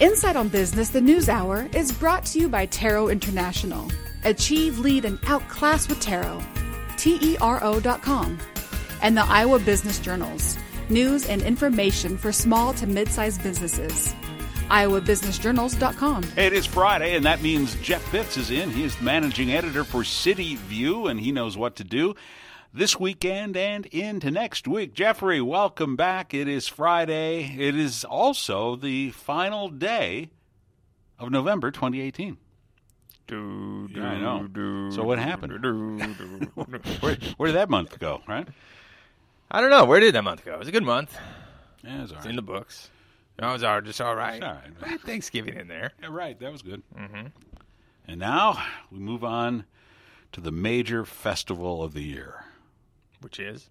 Insight on Business, the News Hour, is brought to you by Tarot International. Achieve, lead, and outclass with Tarot. TERO.com. And the Iowa Business Journals. News and information for small to mid-sized businesses. IowaBusinessJournals.com. Hey, it is Friday, and that means Jeff Fitz is in. He is the managing editor for City View, and he knows what to do this weekend and into next week. Jeffrey, welcome back. It is Friday. It is also the final day of November 2018. Yeah, I know. So what happened? Where did that month go, right? I don't know. Where did that month go? It was a good month. Yeah, it was all right. It's in the books. No, it was just all right. It's all right. We had Thanksgiving in there. Yeah, right. That was good. Mm-hmm. And now we move on to the major festival of the year. Which is?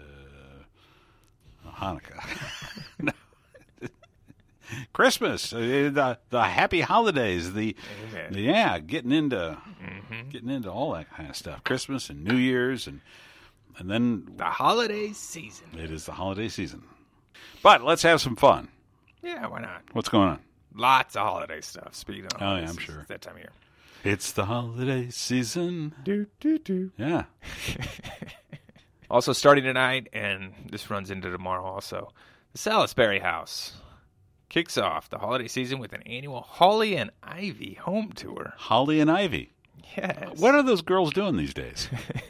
Hanukkah. Christmas, the happy holidays, getting into all that kind of stuff. Christmas and New Year's and then the holiday season. It is the holiday season. But let's have some fun. Yeah, why not? What's going on? Lots of holiday stuff. Speaking of holiday I'm season, sure. It's that time of year. It's the holiday season. Yeah. Also starting tonight, and this runs into tomorrow also, the Salisbury House kicks off the holiday season with an annual Holly and Ivy home tour. Holly and Ivy. Yes. What are those girls doing these days?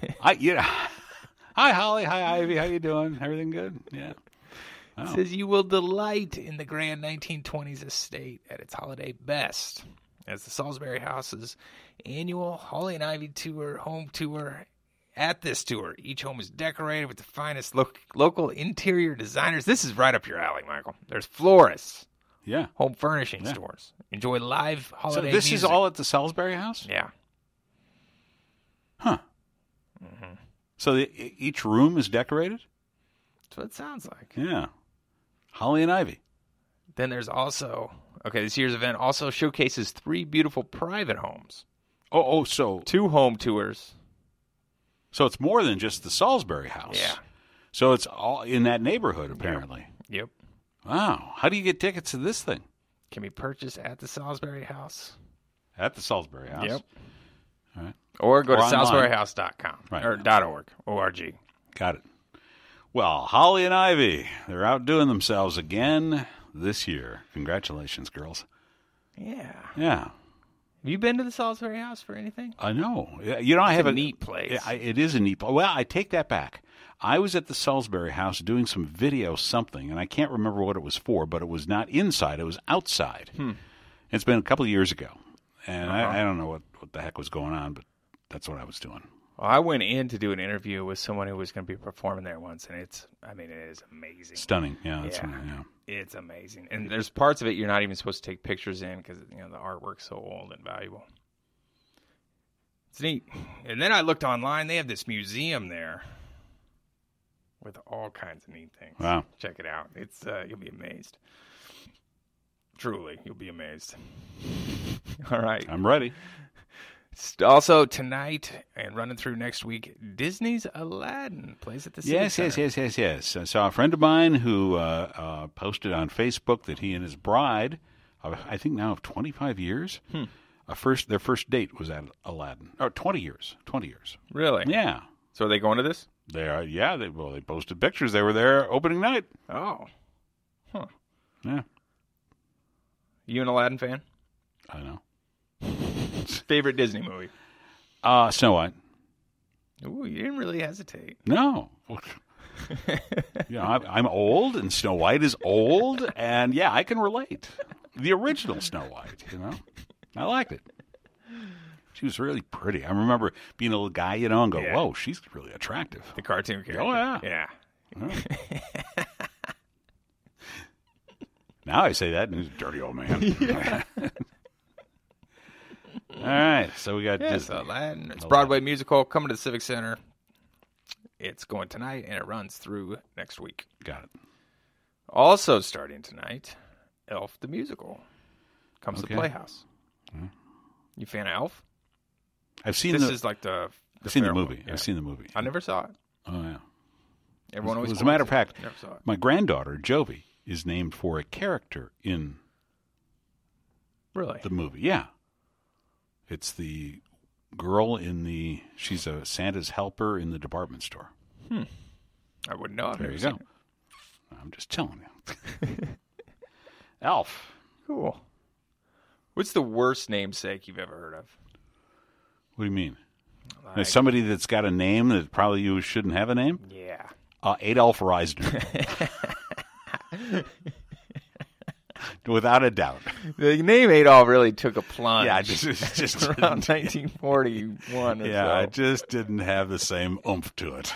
Hi, Holly. Hi, Ivy. How you doing? Everything good? Yeah. It says you will delight in the grand 1920s estate at its holiday best as the Salisbury House's annual Holly and Ivy tour, home tour. At this tour, each home is decorated with the finest local interior designers. This is right up your alley, Michael. There's florists. Yeah. Home furnishing stores. Enjoy live holiday So this music. is all at the Salisbury House? Yeah. Huh. Mm-hmm. So each room is decorated? That's what it sounds like. Yeah. Holly and Ivy. Then there's also, this year's event also showcases 3 beautiful private homes. So 2 home tours. So it's more than just the Salisbury House. Yeah. So it's all in that neighborhood, apparently. Yep. Wow. How do you get tickets to this thing? Can be purchased at the Salisbury House. At the Salisbury House. Yep. All right. Or go to online. salisburyhouse.com. Right. Or .org. O-R-G. Got it. Well, Holly and Ivy, they're outdoing themselves again this year. Congratulations, girls. Yeah. Yeah. Have you been to the Salisbury House for anything? I know. I have a neat place. It is a neat place. Well, I take that back. I was at the Salisbury House doing some video something, and I can't remember what it was for, but it was not inside. It was outside. It's been a couple of years ago, and I don't know what the heck was going on, but that's what I was doing. Well, I went in to do an interview with someone who was going to be performing there once, and it is amazing. Stunning. Yeah. It's amazing. And there's parts of it you're not even supposed to take pictures in because, the artwork's so old and valuable. It's neat. And then I looked online. They have this museum there with all kinds of neat things. Wow. Check it out. It's you'll be amazed. Truly, you'll be amazed. All right. I'm ready. Also tonight and running through next week, Disney's Aladdin plays at the City Center. Yes. I saw a friend of mine who posted on Facebook that he and his bride, I think now of 25 years, their first date was at Aladdin. 20 years. Really? Yeah. So are they going to this? They are. Yeah. They posted pictures. They were there opening night. Oh. Huh. Yeah. You an Aladdin fan? I know. Favorite Disney movie? Snow White. Ooh, you didn't really hesitate. No. I'm old, and Snow White is old, and I can relate. The original Snow White, I liked it. She was really pretty. I remember being a little guy, and go, whoa, she's really attractive. The cartoon character. Oh, yeah. Yeah. Oh. Now I say that, and he's a dirty old man. All right, so we got Disney. Aladdin. It's a Broadway musical coming to the Civic Center. It's going tonight, and it runs through next week. Got it. Also starting tonight, Elf the Musical comes to Playhouse. Mm-hmm. You fan of Elf? I've seen This is like the I've seen the movie. Yeah. I've seen the movie. I never saw it. Oh, yeah. Everyone always as a matter of fact, never saw it. my granddaughter, Jovi, is named for a character in Really? The movie, yeah. It's the girl she's a Santa's helper in the department store. I wouldn't know. There you go. I'm just telling you. Elf. Cool. What's the worst namesake you've ever heard of? What do you mean? Like, Somebody that's got a name that probably you shouldn't have a name? yeah. Adolf Reisner. Without a doubt. The name Adolf really took a plunge. Yeah, just around 1941. Yeah, I just didn't have the same oomph to it.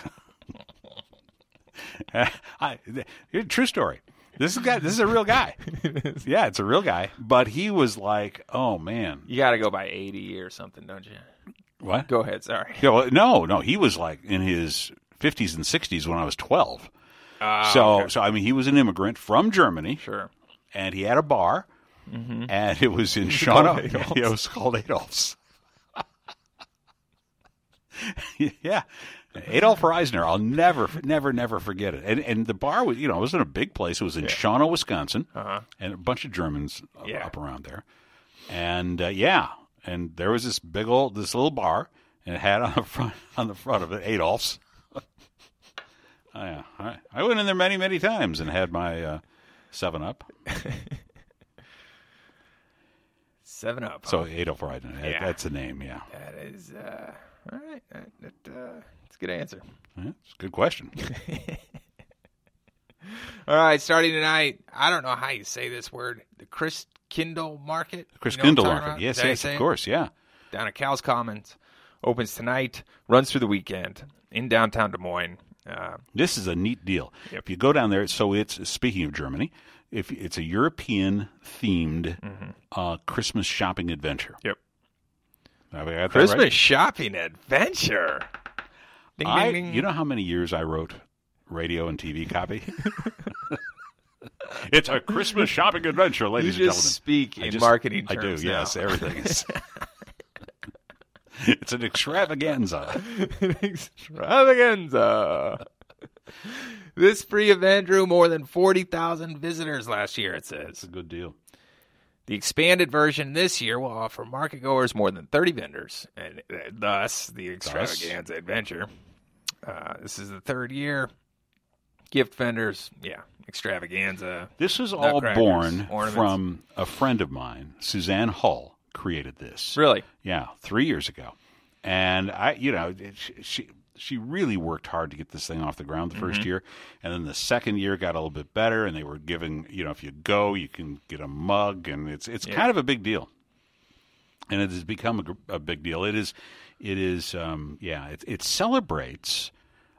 True story. This is a real guy. Yeah, it's a real guy. But he was like, oh man. You got to go by 80 or something, don't you? What? Go ahead. Sorry. Yeah, well, no. He was like in his 50s and 60s when I was 12. So I mean, he was an immigrant from Germany. Sure. And he had a bar, and it was in Shauna. It was called Adolph's. Yeah. Adolf Reisner, I'll never forget it. And the bar was, it wasn't a big place. It was in Shauna, Wisconsin, and a bunch of Germans up around there. And and there was this little bar, and it had on the front of it Adolph's. I went in there many, many times and had my 7-Up. 7-Up. So Adolf Reisner, that's the name, yeah. That is, all right. That's a good answer. Yeah, it's a good question. All right, starting tonight, I don't know how you say this word, the Christkindl Market. Christkindl Market, yes, of course, yeah. Down at Cal's Commons. Opens tonight, runs through the weekend in downtown Des Moines. This is a neat deal. Yep. If you go down there, so it's, speaking of Germany, if it's a European-themed Christmas shopping adventure. Yep. Have I got that Christmas right? shopping adventure. Ding, ding, ding. You know how many years I wrote radio and TV copy? It's a Christmas shopping adventure, ladies and You gentlemen. just speak in marketing terms. I do, now. yes. Everything is. It's an extravaganza. Extravaganza. This free event drew more than 40,000 visitors last year, it says. It's a good deal. The expanded version this year will offer market goers more than 30 vendors, and thus the extravaganza adventure. This is the third year. Gift vendors, extravaganza. This was all born from a friend of mine, Suzanne Hull, created this. Really? Yeah, 3 years ago. And she really worked hard to get this thing off the ground the first year. And then the second year got a little bit better, and they were giving, if you go, you can get a mug, and it's kind of a big deal. And it has become a big deal. It celebrates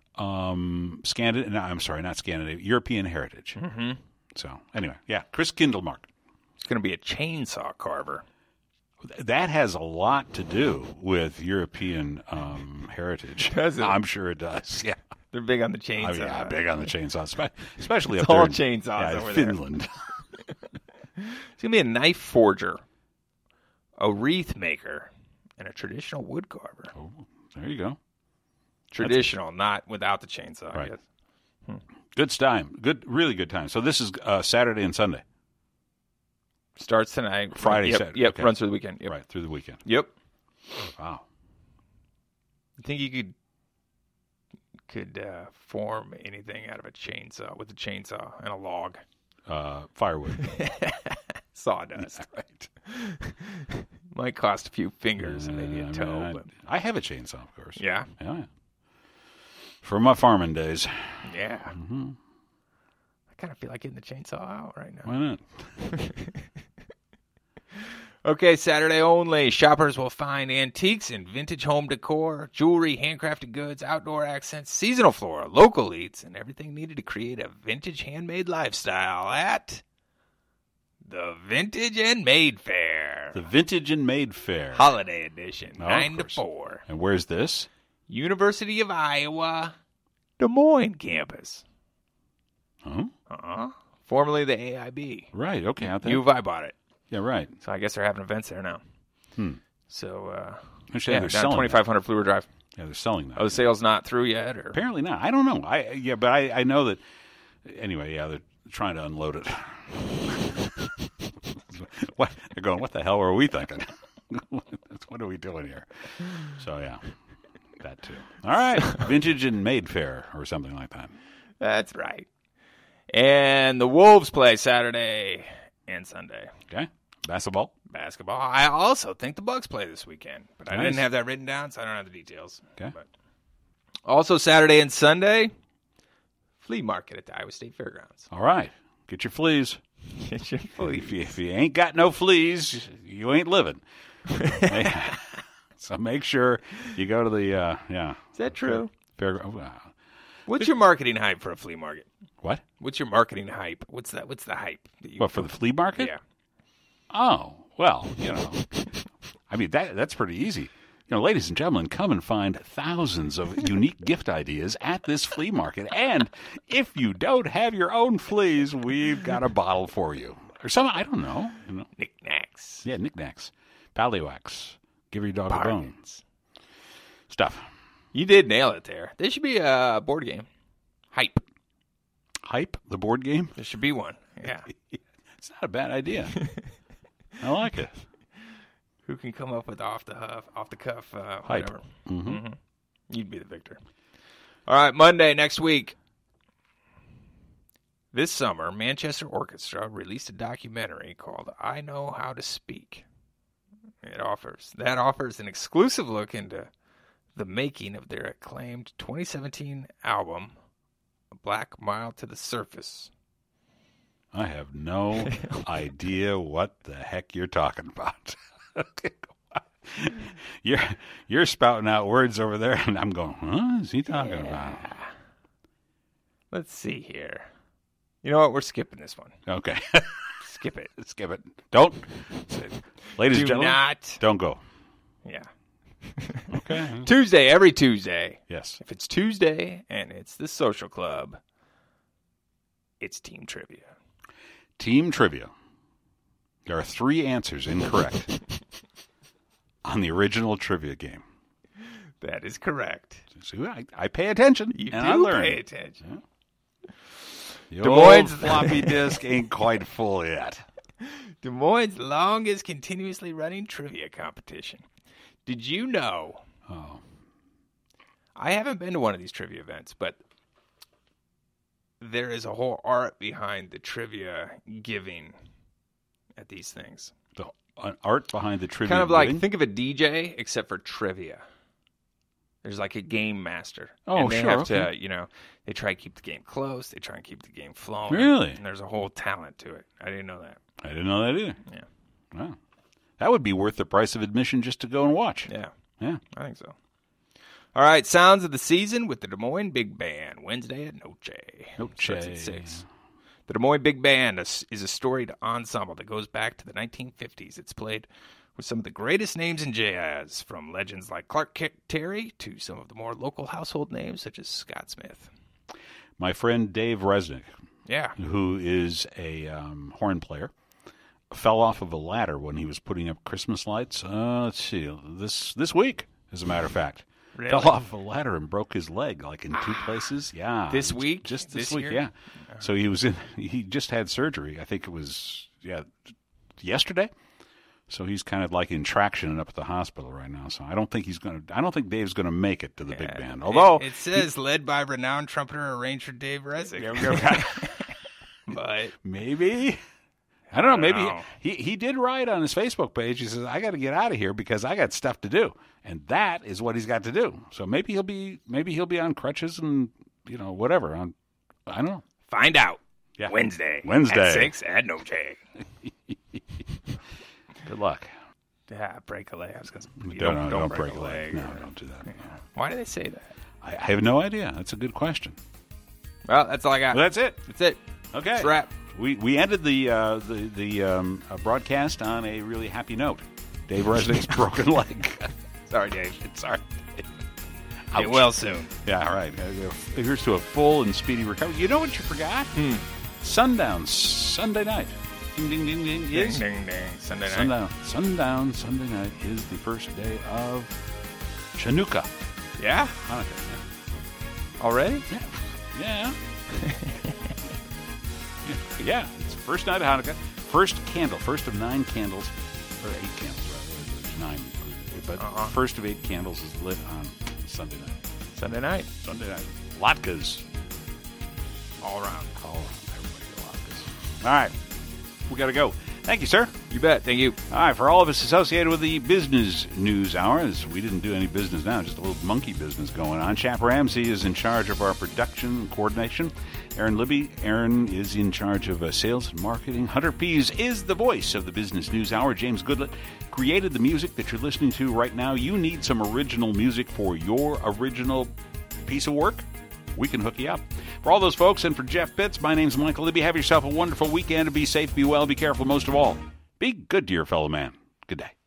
European heritage. Mm-hmm. So anyway, Christkindl Market. It's going to be a chainsaw carver. That has a lot to do with European heritage. Does it? I'm sure it does. Yeah, they're big on the chainsaw. Yeah, big on the chainsaw, especially it's up there. All in chainsaws over Finland. It's going to be a knife forger, a wreath maker, and a traditional wood carver. Oh, there you go. Traditional, not without the chainsaw. Right. I guess. Good time. Really good time. So this is Saturday and Sunday. Starts tonight. Friday, Yep, Saturday. Yep, Okay. runs through the weekend. Yep. Right, through the weekend. Yep. Wow. You think you could form anything out of a chainsaw with a chainsaw and a log? Firewood. Sawdust. Right. Might cost a few fingers and maybe a toe. But I have a chainsaw, of course. yeah. Yeah. From my farming days. Yeah. Mm-hmm. I kind of feel like getting the chainsaw out right now. Why not? Okay, Saturday only. Shoppers will find antiques and vintage home decor, jewelry, handcrafted goods, outdoor accents, seasonal flora, local eats, and everything needed to create a vintage handmade lifestyle at the Vintage and Made Fair. The Vintage and Made Fair. Holiday edition, Oh, 9 to of course. 4. And where's this? University of Iowa, Des Moines campus. Oh, Formerly the AIB. right. Okay. Out there. U of I bought it. Yeah, right. So I guess they're having events there now. So, Actually, yeah, they're down selling 2500 Fluor Drive. that. Yeah, they're selling that. Oh, the sale's not through yet? Or Apparently not. I don't know. I know that. Anyway, they're trying to unload it. what? They're going, what the hell were we thinking? What are we doing here? So, yeah, that too. All right. Vintage and Made Fair or something like that. That's right. And the Wolves play Saturday and Sunday. Okay. Basketball. I also think the Bucks play this weekend, but I Nice. didn't have that written down, so I don't have the details. Okay. But also Saturday and Sunday, flea market at the Iowa State Fairgrounds. All right. Get your fleas. Get your flea. If you ain't got no fleas, you ain't living. So make sure you go to the, Is that true? fair. What's your marketing hype for a flea market? What? What's your marketing hype? What's the hype? That you What, for the flea market? Yeah. Oh, well, I mean, that's pretty easy. Ladies and gentlemen, come and find thousands of unique gift ideas at this flea market. And if you don't have your own fleas, we've got a bottle for you. Or some, I don't know. Knickknacks. Yeah, knickknacks. Pallywhacks. Give your dog a bone. Bargains. Stuff. You did nail it there. There should be a board game. Hype. Hype, the board game? There should be one. Yeah. It's not a bad idea. I like it. Who can come up with off the cuff Hype. whatever? Mm-hmm. You'd be the victor. All right, Monday next week. This summer, Manchester Orchestra released a documentary called "I Know How to Speak." That offers an exclusive look into the making of their acclaimed 2017 album, "A Black Mile to the Surface." I have no idea what the heck you're talking about. You're spouting out words over there, and I'm going, huh? Is he talking about? Let's see here. You know what? We're skipping this one. Okay. Skip it. Skip it. Don't. Ladies and Do gentlemen, not. don't go. Yeah. Okay. Tuesday, every Tuesday. Yes. If it's Tuesday and it's the social club, it's team trivia. Team trivia. There are 3 answers incorrect on the original trivia game. That is correct. See, I pay attention. You and I do learn. pay attention. The Des Moines- old floppy disk ain't quite full yet. Des Moines' longest continuously running trivia competition. Did you know? Oh. I haven't been to one of these trivia events, but there is a whole art behind the trivia giving at these things. The art behind the trivia. Kind of like, giving? think of a DJ except for trivia. There's like a game master. Oh, and they sure, have okay. to, they try to keep the game close. They try and keep the game flowing. Really? And there's a whole talent to it. I didn't know that. I didn't know that either. Yeah. Wow. That would be worth the price of admission just to go and watch. Yeah. Yeah. I think so. All right, Sounds of the Season with the Des Moines Big Band, Wednesday at Noche. Starts at 6. The Des Moines Big Band is a storied ensemble that goes back to the 1950s. It's played with some of the greatest names in jazz, from legends like Clark Terry to some of the more local household names such as Scott Smith. My friend Dave Resnick, Yeah. who is a horn player, fell off of a ladder when he was putting up Christmas lights. Let's see, this week, as a matter of fact. Really? Fell off a ladder and broke his leg, like in 2 places. Yeah. This week? Just This this week, year? yeah. So he just had surgery. I think it was, yesterday. So he's kind of like in traction up at the hospital right now. So I don't think Dave's going to make it to the big band. Although it says led by renowned trumpeter arranger Dave Resnick. But maybe. I don't know. Maybe know. he did write on his Facebook page. He says, "I got to get out of here because I got stuff to do," and that is what he's got to do. So maybe he'll be on crutches and whatever. I don't know. find out. Yeah. Wednesday Wednesday. at 6 at Noche. Good luck. Yeah, break a leg. I was gonna say, Don't break a leg. No, don't do that. No. Why do they say that? I have no idea. That's a good question. Well, that's all I got. Well, that's it. That's it. Okay. That's a wrap. We ended the broadcast on a really happy note. Dave Resnick's broken leg. Sorry, Dave. Sorry. Get well soon. Yeah, all right. Here's to a full and speedy recovery. You know what you forgot? Sundown Sunday night. Ding, ding, ding, ding. Ding, ding, ding. Sunday night. Sundown Sunday night is the first day of Chanukah. Yeah? Hanukkah. Already? Yeah. Yeah. Yeah, it's the first night of Hanukkah. first of 9 candles, or 8 candles rather, there's 9 included, but first of 8 candles is lit on Sunday night. Sunday night. Latkes. All around. Everybody get latkes. All right. We got to go. Thank you, sir. You bet. Thank you. All right, for all of us associated with the Business News Hour, as we didn't do any business now, just a little monkey business going on. Chap Ramsey is in charge of our production coordination. Aaron Libby, Aaron is in charge of sales and marketing. Hunter Pease is the voice of the Business News Hour. James Goodlett created the music that you're listening to right now. You need some original music for your original piece of work? We can hook you up. For all those folks and for Jeff Pitts, my name's Michael Libby. Have yourself a wonderful weekend. Be safe, be well, be careful. Most of all, be good to your fellow man. Good day.